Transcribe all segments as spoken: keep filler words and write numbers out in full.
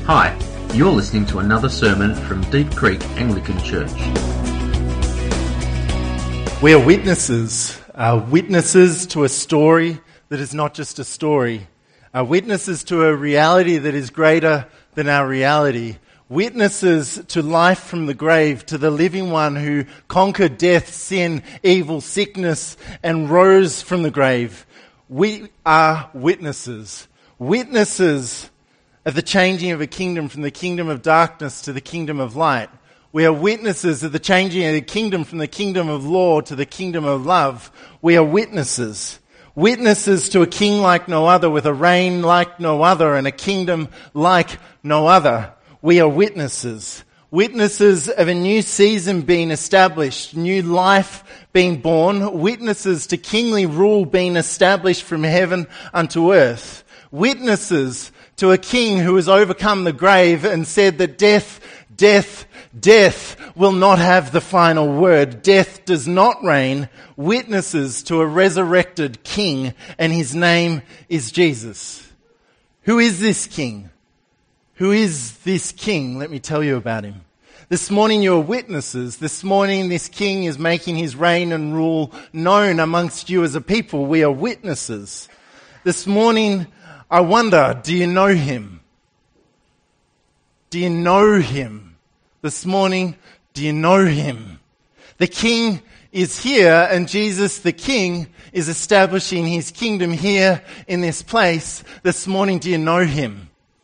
Hi, you're listening to another sermon from Deep Creek Anglican Church. We are witnesses, uh, witnesses to a story that is not just a story, uh, witnesses to a reality that is greater than our reality, witnesses to life from the grave, to the living one who conquered death, sin, evil, sickness, and rose from the grave. We are witnesses, witnesses of the changing of a kingdom from the kingdom of darkness to the kingdom of light. We are witnesses of the changing of the kingdom from the kingdom of law to the kingdom of love. We are witnesses. Witnesses to a king like no other, with a reign like no other, and a kingdom like no other. We are witnesses. Witnesses of a new season being established, new life being born. Witnesses to kingly rule being established from heaven unto earth. Witnesses to a king who has overcome the grave and said that death, death, death will not have the final word. Death does not reign. Witnesses to a resurrected king, and his name is Jesus. Who is this king? Who is this king? Let me tell you about him. This morning you are witnesses. This morning this king is making his reign and rule known amongst you as a people. We are witnesses. This morning I wonder, do you know him? Do you know him? This morning, do you know him? The king is here, and Jesus the king is establishing his kingdom here in this place. This morning, do you know him?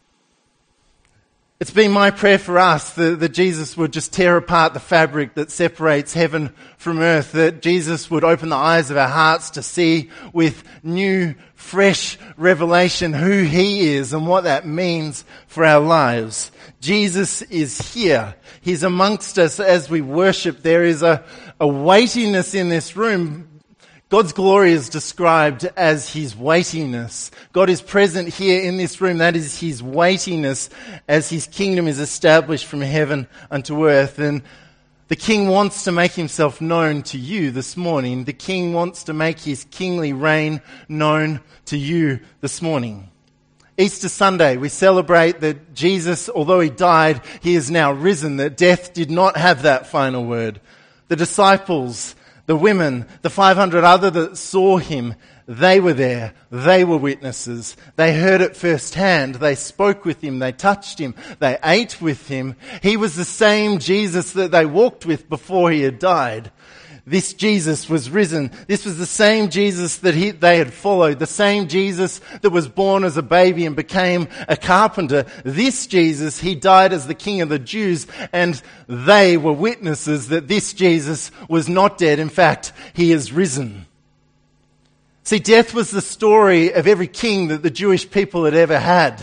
It's been my prayer for us that, that Jesus would just tear apart the fabric that separates heaven from earth, that Jesus would open the eyes of our hearts to see with new, fresh revelation who he is and what that means for our lives. Jesus is here. He's amongst us as we worship. There is a, a weightiness in this room. God's glory is described as his weightiness. God is present here in this room. That is his weightiness as his kingdom is established from heaven unto earth. And the king wants to make himself known to you this morning. The king wants to make his kingly reign known to you this morning. Easter Sunday, we celebrate that Jesus, although he died, he is now risen, that death did not have that final word. The disciples, the women, the five hundred other that saw him, they were there. They were witnesses. They heard it firsthand. They spoke with him. They touched him. They ate with him. He was the same Jesus that they walked with before he had died. This Jesus was risen. This was the same Jesus that he, they had followed. The same Jesus that was born as a baby and became a carpenter. This Jesus, he died as the King of the Jews, and they were witnesses that this Jesus was not dead. In fact, he is risen. See, death was the story of every king that the Jewish people had ever had.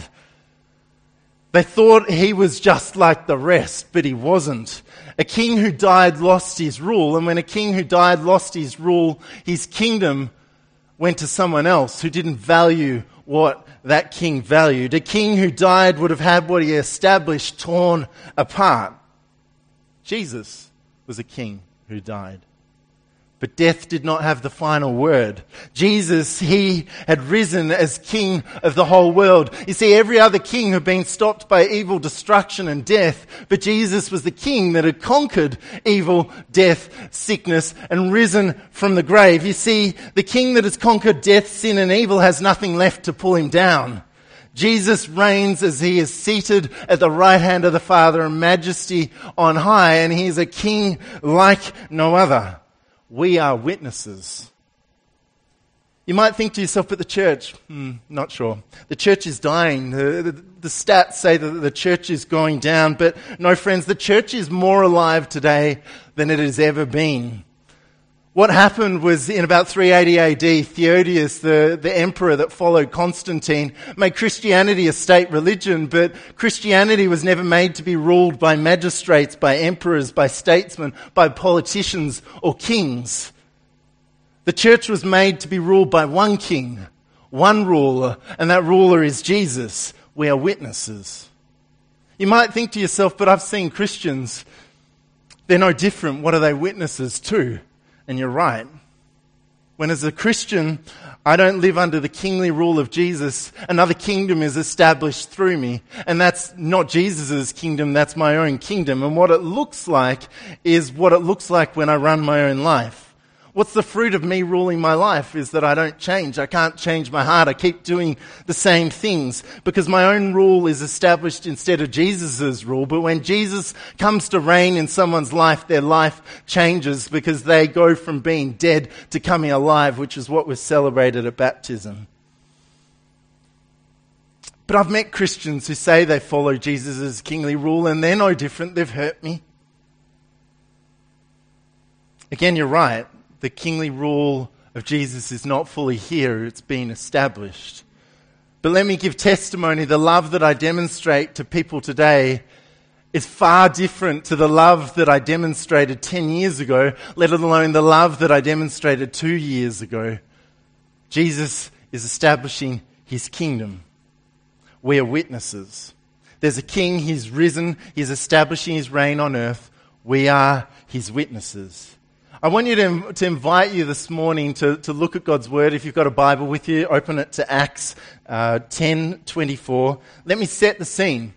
They thought he was just like the rest, but he wasn't. A king who died lost his rule, and when a king who died lost his rule, his kingdom went to someone else who didn't value what that king valued. A king who died would have had what he established torn apart. Jesus was a king who died. But death did not have the final word. Jesus, he had risen as king of the whole world. You see, every other king had been stopped by evil, destruction, and death. But Jesus was the king that had conquered evil, death, sickness, and risen from the grave. You see, the king that has conquered death, sin, and evil has nothing left to pull him down. Jesus reigns as he is seated at the right hand of the Father in majesty on high, and he is a king like no other. We are witnesses. You might think to yourself, but the church, hmm, not sure. The church is dying. The, the, the stats say that the church is going down. But no, friends, the church is more alive today than it has ever been. What happened was in about three eighty A D, Theodius, the, the emperor that followed Constantine, made Christianity a state religion, but Christianity was never made to be ruled by magistrates, by emperors, by statesmen, by politicians or kings. The church was made to be ruled by one king, one ruler, and that ruler is Jesus. We are witnesses. You might think to yourself, but I've seen Christians, they're no different. What are they witnesses to? And you're right. When as a Christian, I don't live under the kingly rule of Jesus, another kingdom is established through me. And that's not Jesus' kingdom, that's my own kingdom. And what it looks like is what it looks like when I run my own life. What's the fruit of me ruling my life is that I don't change. I can't change my heart. I keep doing the same things because my own rule is established instead of Jesus' rule. But when Jesus comes to reign in someone's life, their life changes because they go from being dead to coming alive, which is what was celebrated at baptism. But I've met Christians who say they follow Jesus' kingly rule and they're no different. They've hurt me. Again, you're right. The kingly rule of Jesus is not fully here, it's been established. But let me give testimony. The love that I demonstrate to people today is far different to the love that I demonstrated ten years ago, let alone the love that I demonstrated two years ago. Jesus is establishing his kingdom. We are witnesses. There's a king, he's risen, he's establishing his reign on earth. We are his witnesses. I want you to, to invite you this morning to, to look at God's Word. If you've got a Bible with you, open it to Acts uh, ten twenty-four. Let me set the scene.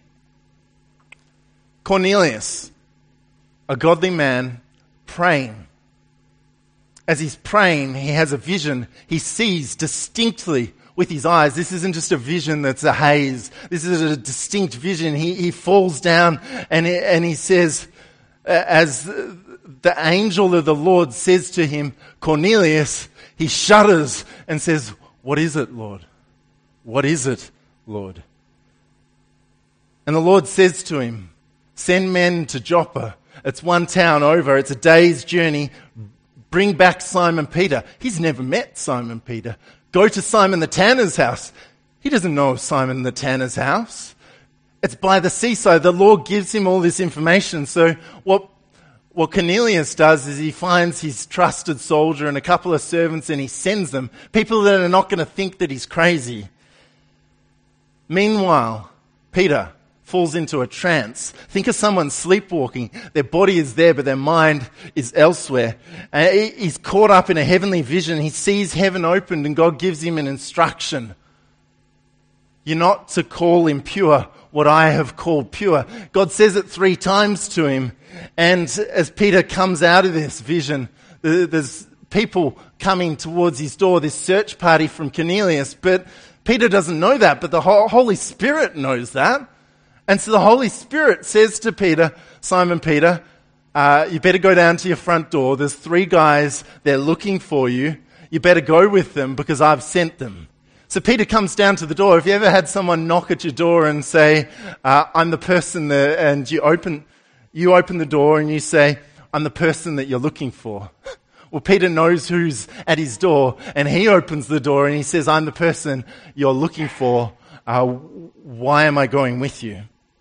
Cornelius, a godly man, praying. As he's praying, he has a vision. He sees distinctly with his eyes. This isn't just a vision that's a haze. This is a distinct vision. He, he falls down and he, and he says, as the angel of the Lord says to him, Cornelius, he shudders and says, "What is it, Lord? What is it, Lord?" And the Lord says to him, "Send men to Joppa. It's one town over. It's a day's journey. Bring back Simon Peter." He's never met Simon Peter. "Go to Simon the tanner's house." He doesn't know of Simon the tanner's house. It's by the seaside. The Lord gives him all this information. So what What Cornelius does is he finds his trusted soldier and a couple of servants and he sends them, people that are not going to think that he's crazy. Meanwhile, Peter falls into a trance. Think of someone sleepwalking. Their body is there, but their mind is elsewhere. And he's caught up in a heavenly vision. He sees heaven opened and God gives him an instruction. You're not to call impure what I have called pure. God says it three times to him. And as Peter comes out of this vision, there's people coming towards his door, this search party from Cornelius. But Peter doesn't know that, but the Holy Spirit knows that. And so the Holy Spirit says to Peter, "Simon Peter, uh, you better go down to your front door. There's three guys, they're looking for you. You better go with them because I've sent them." So Peter comes down to the door. Have you ever had someone knock at your door and say, uh, "I'm the person that," and you open, you open the door and you say, "I'm the person that you're looking for"? Well, Peter knows who's at his door and he opens the door and he says, "I'm the person you're looking for. Uh, why am I going with you?"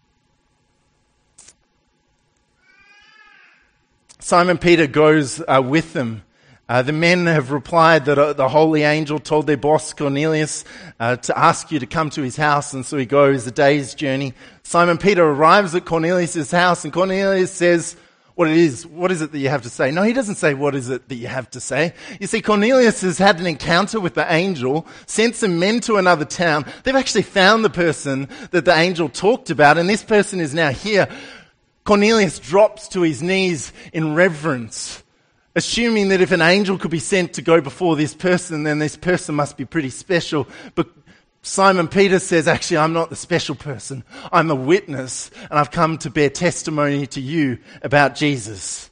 Simon Peter goes uh, with them. Uh, the men have replied that uh, the holy angel told their boss Cornelius uh, to ask you to come to his house, and so he goes a day's journey. Simon Peter arrives at Cornelius' house, and Cornelius says, "What it is? What is it that you have to say?" No, he doesn't say, "What is it that you have to say?" You see, Cornelius has had an encounter with the angel, sent some men to another town. They've actually found the person that the angel talked about, and this person is now here. Cornelius drops to his knees in reverence, assuming that if an angel could be sent to go before this person, then this person must be pretty special. But Simon Peter says, "Actually, I'm not the special person. I'm a witness, and I've come to bear testimony to you about Jesus."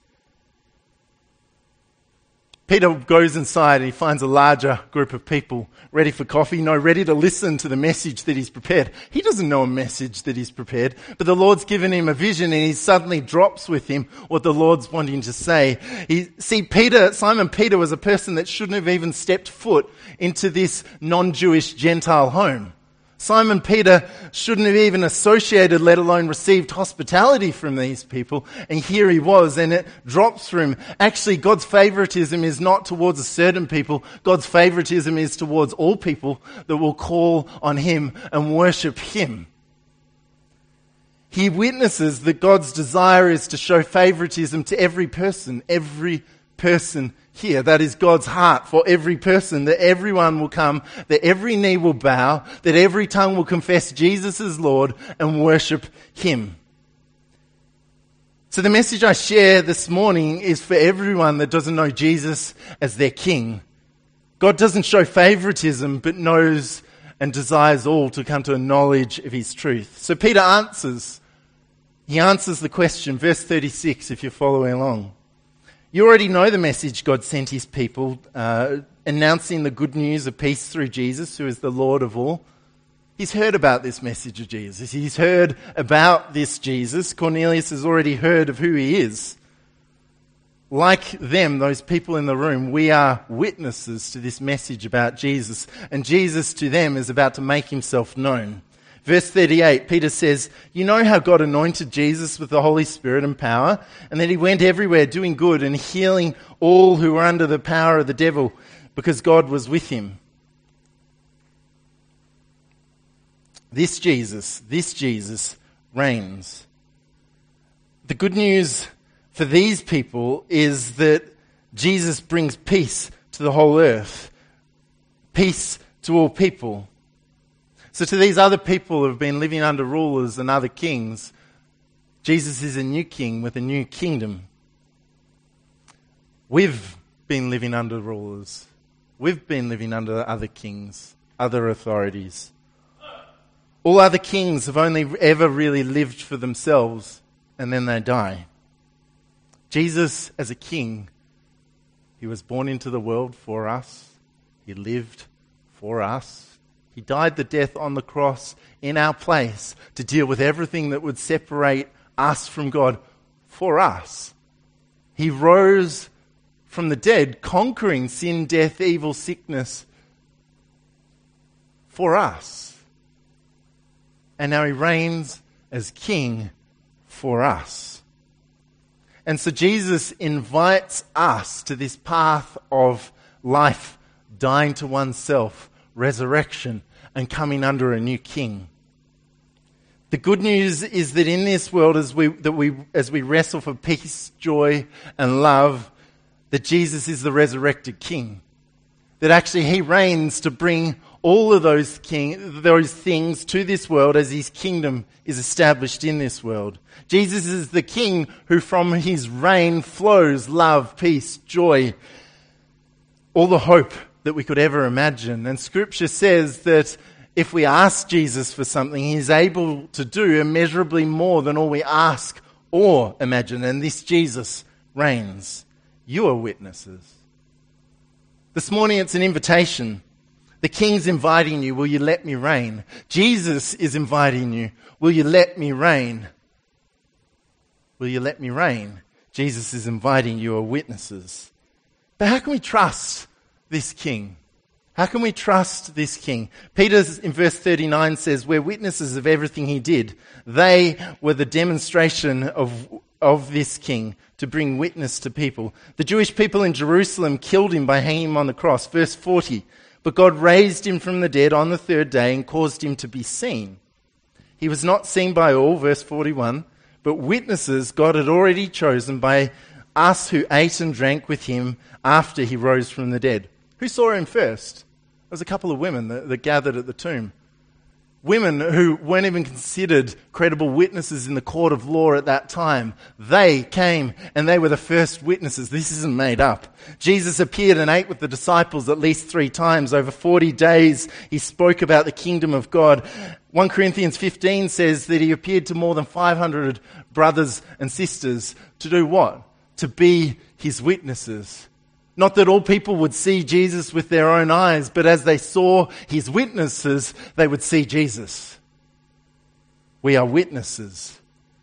Peter goes inside and he finds a larger group of people ready for coffee, no, ready to listen to the message that he's prepared. He doesn't know a message that he's prepared, but the Lord's given him a vision and he suddenly drops with him what the Lord's wanting to say. He, see, Peter, Simon Peter was a person that shouldn't have even stepped foot into this non-Jewish Gentile home. Simon Peter shouldn't have even associated, let alone received hospitality from these people. And here he was, and it drops for him. Actually, God's favoritism is not towards a certain people. God's favoritism is towards all people that will call on him and worship him. He witnesses that God's desire is to show favoritism to every person, every person here. That is God's heart for every person, that everyone will come, that every knee will bow, that every tongue will confess Jesus as Lord and worship him. So the message I share this morning is for everyone that doesn't know Jesus as their King. God doesn't show favoritism, but knows and desires all to come to a knowledge of his truth. So Peter answers. He answers the question, verse thirty-six, if you're following along. You already know the message God sent his people, uh, announcing the good news of peace through Jesus, who is the Lord of all. He's heard about this message of Jesus. He's heard about this Jesus. Cornelius has already heard of who he is. Like them, those people in the room, we are witnesses to this message about Jesus. And Jesus to them is about to make himself known. Verse thirty-eight, Peter says, you know how God anointed Jesus with the Holy Spirit and power, and that he went everywhere doing good and healing all who were under the power of the devil, because God was with him. This Jesus, this Jesus reigns. The good news for these people is that Jesus brings peace to the whole earth, peace to all people. So to these other people who have been living under rulers and other kings, Jesus is a new king with a new kingdom. We've been living under rulers. We've been living under other kings, other authorities. All other kings have only ever really lived for themselves, and then they die. Jesus, as a king, he was born into the world for us. He lived for us. He died the death on the cross in our place to deal with everything that would separate us from God for us. He rose from the dead, conquering sin, death, evil, sickness for us. And now he reigns as king for us. And so Jesus invites us to this path of life, dying to oneself, resurrection, and coming under a new king. The good news is that in this world, as we that we as we wrestle for peace, joy, and love, that Jesus is the resurrected king. That actually he reigns to bring all of those king those things to this world as his kingdom is established in this world. Jesus is the king who from his reign flows love, peace, joy, all the hope that we could ever imagine. And Scripture says that if we ask Jesus for something, he's able to do immeasurably more than all we ask or imagine. And this Jesus reigns. You are witnesses. This morning it's an invitation. The King's inviting you, will you let me reign? Jesus is inviting you, will you let me reign? Will you let me reign? Jesus is inviting you, are witnesses. But how can we trust this king? How can we trust this king? Peter in verse thirty-nine says, we're witnesses of everything he did. They were the demonstration of, of this king to bring witness to people. The Jewish people in Jerusalem killed him by hanging him on the cross. Verse forty, but God raised him from the dead on the third day and caused him to be seen. He was not seen by all, verse forty-one, but witnesses God had already chosen by us who ate and drank with him after he rose from the dead. Who saw him first? There was a couple of women that, that gathered at the tomb. Women who weren't even considered credible witnesses in the court of law at that time. They came and they were the first witnesses. This isn't made up. Jesus appeared and ate with the disciples at least three times. Over forty days he spoke about the kingdom of God. First Corinthians fifteen says that he appeared to more than five hundred brothers and sisters to do what? To be his witnesses. Not that all people would see Jesus with their own eyes, but as they saw his witnesses, they would see Jesus. We are witnesses.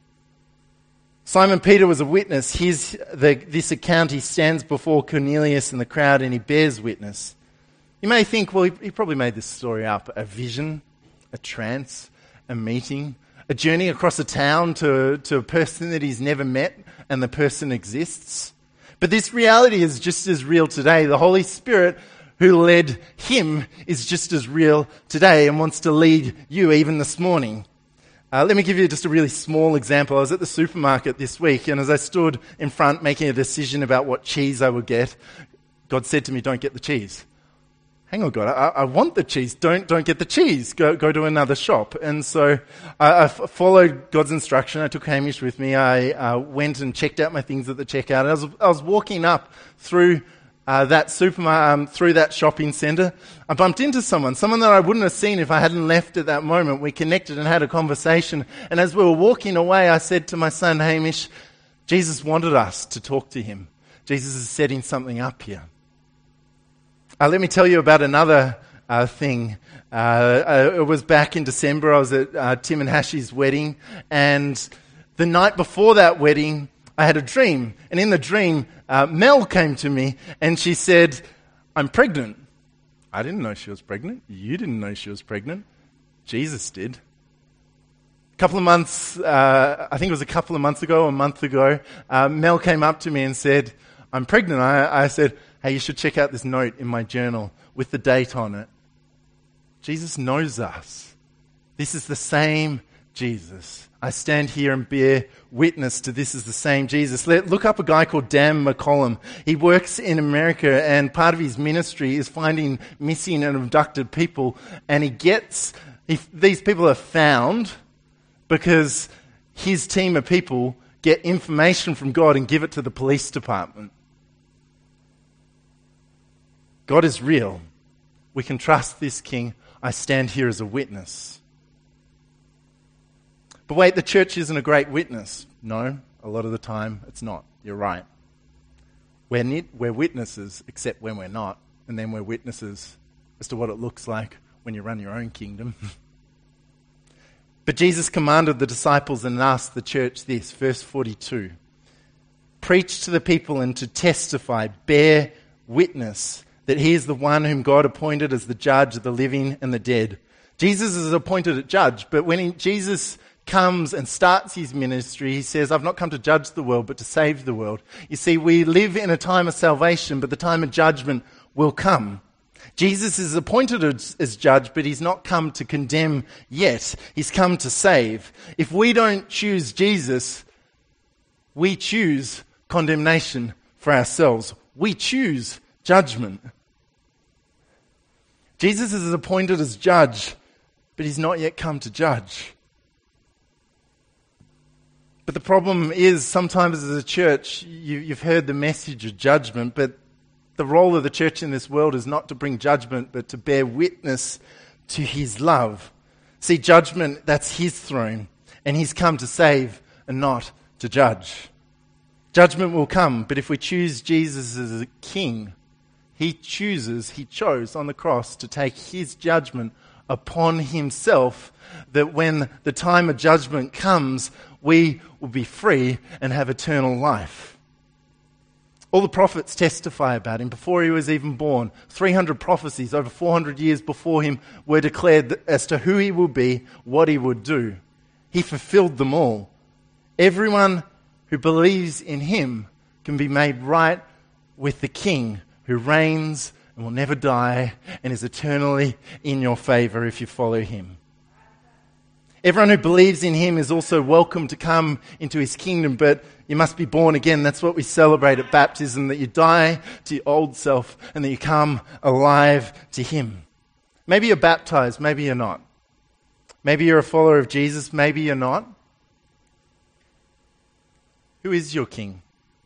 Simon Peter was a witness. His, the, this account, he stands before Cornelius and the crowd and he bears witness. You may think, well, he, he probably made this story up. A vision, a trance, a meeting, a journey across a town to, to a person that he's never met and the person exists. But this reality is just as real today. The Holy Spirit who led him is just as real today and wants to lead you even this morning. Uh, let me give you just a really small example. I was at the supermarket this week, and as I stood in front making a decision about what cheese I would get, God said to me, don't get the cheese. Hang on, God, I, I want the cheese. Don't don't get the cheese. Go go to another shop. And so I, I f- followed God's instruction. I took Hamish with me. I uh, went and checked out my things at the checkout. And I was, I was walking up through Uh, that supermarket, um, through that shopping centre. I bumped into someone, someone that I wouldn't have seen if I hadn't left at that moment. We connected and had a conversation. And as we were walking away, I said to my son, Hamish, Jesus wanted us to talk to him. Jesus is setting something up here. Uh, let me tell you about another uh, thing. Uh, uh, it was back in December. I was at uh, Tim and Hashi's wedding. And the night before that wedding, I had a dream. And in the dream, Uh, Mel came to me and she said, I'm pregnant. I didn't know she was pregnant. You didn't know she was pregnant. Jesus did. A couple of months, uh, I think it was a couple of months ago, a month ago, uh, Mel came up to me and said, I'm pregnant. I, I said, hey, you should check out this note in my journal with the date on it. Jesus knows us. This is the same Jesus. I stand here and bear witness to this is the same Jesus. Let, look up a guy called Dan McCollum. He works in America, and part of his ministry is finding missing and abducted people. And he gets, he, these people are found because his team of people get information from God and give it to the police department. God is real. We can trust this King. I stand here as a witness. But wait, the church isn't a great witness. No, a lot of the time it's not. You're right. We're, nit- we're witnesses, except when we're not. And then we're witnesses as to what it looks like when you run your own kingdom. But Jesus commanded the disciples and asked the church this, verse forty-two. Preach to the people and to testify, bear witness that he is the one whom God appointed as the judge of the living and the dead. Jesus is appointed as judge, but when he, Jesus comes and starts his ministry, he says, I've not come to judge the world, but to save the world. You see, we live in a time of salvation, but the time of judgment will come. Jesus is appointed as, as judge, but he's not come to condemn yet. He's come to save. If we don't choose Jesus, we choose condemnation for ourselves. We choose judgment. Jesus is appointed as judge, but he's not yet come to judge. But the problem is, sometimes as a church, you, you've heard the message of judgment, but the role of the church in this world is not to bring judgment, but to bear witness to his love. See, judgment, that's his throne, and he's come to save and not to judge. Judgment will come, but if we choose Jesus as a king, he chooses, he chose on the cross to take his judgment upon himself, that when the time of judgment comes, we will be free and have eternal life. All the prophets testify about him before he was even born. three hundred prophecies over four hundred years before him were declared as to who he would be, what he would do. He fulfilled them all. Everyone who believes in him can be made right with the King who reigns and will never die and is eternally in your favor if you follow him. Everyone who believes in him is also welcome to come into his kingdom, but you must be born again. That's what we celebrate at baptism, that you die to your old self and that you come alive to him. Maybe you're baptized, maybe you're not. Maybe you're a follower of Jesus, maybe you're not. Who is your king?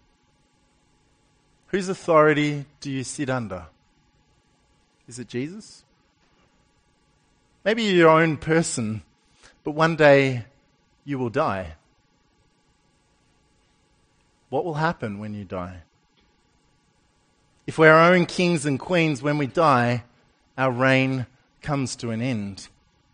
Whose authority do you sit under? Is it Jesus? Maybe you're your own person, but one day you will die. What will happen when you die? If we're our own kings and queens, when we die, our reign comes to an end.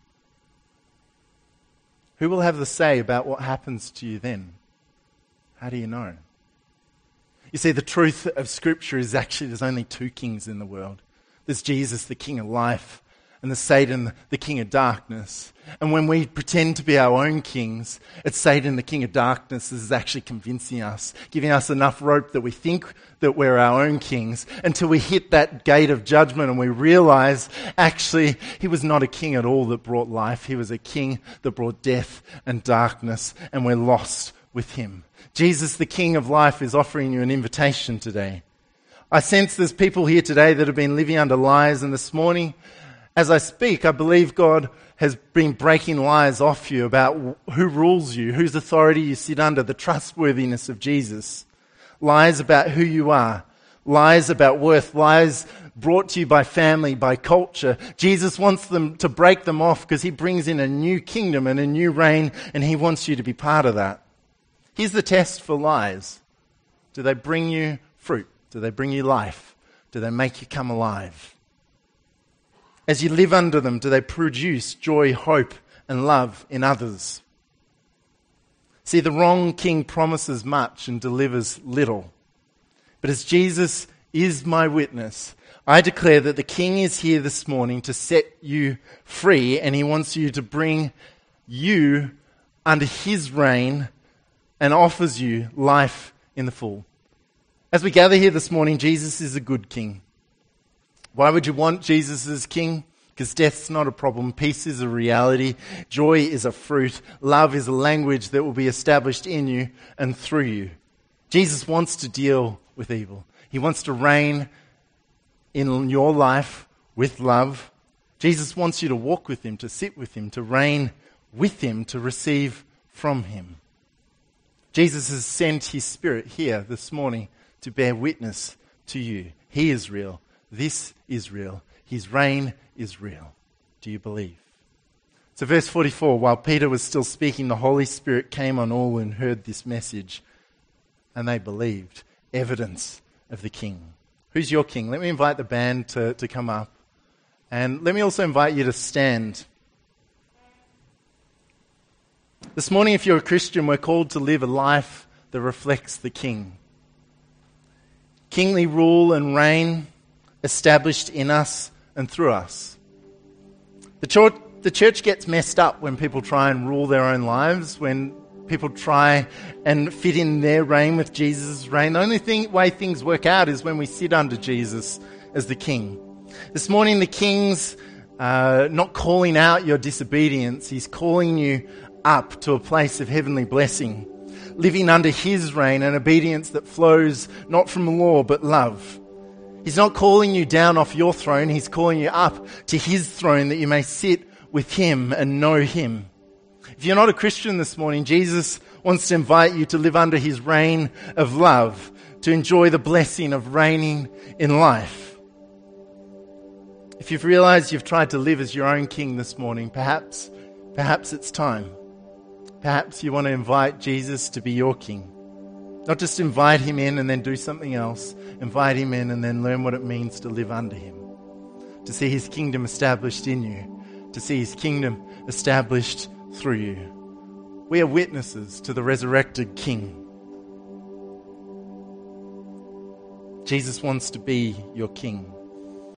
Who will have the say about what happens to you then? How do you know? You see, the truth of Scripture is actually there's only two kings in the world. There's Jesus, the King of life, and the Satan, the king of darkness. And when we pretend to be our own kings, it's Satan, the king of darkness, is actually convincing us, giving us enough rope that we think that we're our own kings until we hit that gate of judgment and we realize actually he was not a king at all that brought life. He was a king that brought death and darkness, and we're lost with him. Jesus, the King of life, is offering you an invitation today. I sense there's people here today that have been living under lies, and this morning, as I speak, I believe God has been breaking lies off you about who rules you, whose authority you sit under, the trustworthiness of Jesus. Lies about who you are, lies about worth, lies brought to you by family, by culture. Jesus wants them to break them off because he brings in a new kingdom and a new reign, and he wants you to be part of that. Here's the test for lies. Do they bring you fruit? Do they bring you life? Do they make you come alive? As you live under them, do they produce joy, hope, and love in others? See, the wrong king promises much and delivers little. But as Jesus is my witness, I declare that the King is here this morning to set you free, and he wants you to bring you under his reign and offers you life in the full. As we gather here this morning, Jesus is a good king. Why would you want Jesus as king? Because death's not a problem. Peace is a reality. Joy is a fruit. Love is a language that will be established in you and through you. Jesus wants to deal with evil. He wants to reign in your life with love. Jesus wants you to walk with him, to sit with him, to reign with him, to receive from him. Jesus has sent his Spirit here this morning to bear witness to you. He is real. This is real. His reign is real. Do you believe? So verse forty-four, while Peter was still speaking, the Holy Spirit came on all and heard this message, and they believed. Evidence of the King. Who's your King? Let me invite the band to, to come up. And let me also invite you to stand. This morning, if you're a Christian, we're called to live a life that reflects the King. Kingly rule and reign established in us and through us. The church, the church gets messed up when people try and rule their own lives, when people try and fit in their reign with Jesus' reign. The only thing, way things work out is when we sit under Jesus as the King. This morning, the King's uh, not calling out your disobedience. He's calling you up to a place of heavenly blessing, living under his reign and obedience that flows not from law but love. He's not calling you down off your throne. He's calling you up to his throne that you may sit with him and know him. If you're not a Christian this morning, Jesus wants to invite you to live under his reign of love, to enjoy the blessing of reigning in life. If you've realized you've tried to live as your own king this morning, perhaps, perhaps it's time. Perhaps you want to invite Jesus to be your king. Not just invite him in and then do something else. Invite him in and then learn what it means to live under him. To see his kingdom established in you. To see his kingdom established through you. We are witnesses to the resurrected King. Jesus wants to be your King.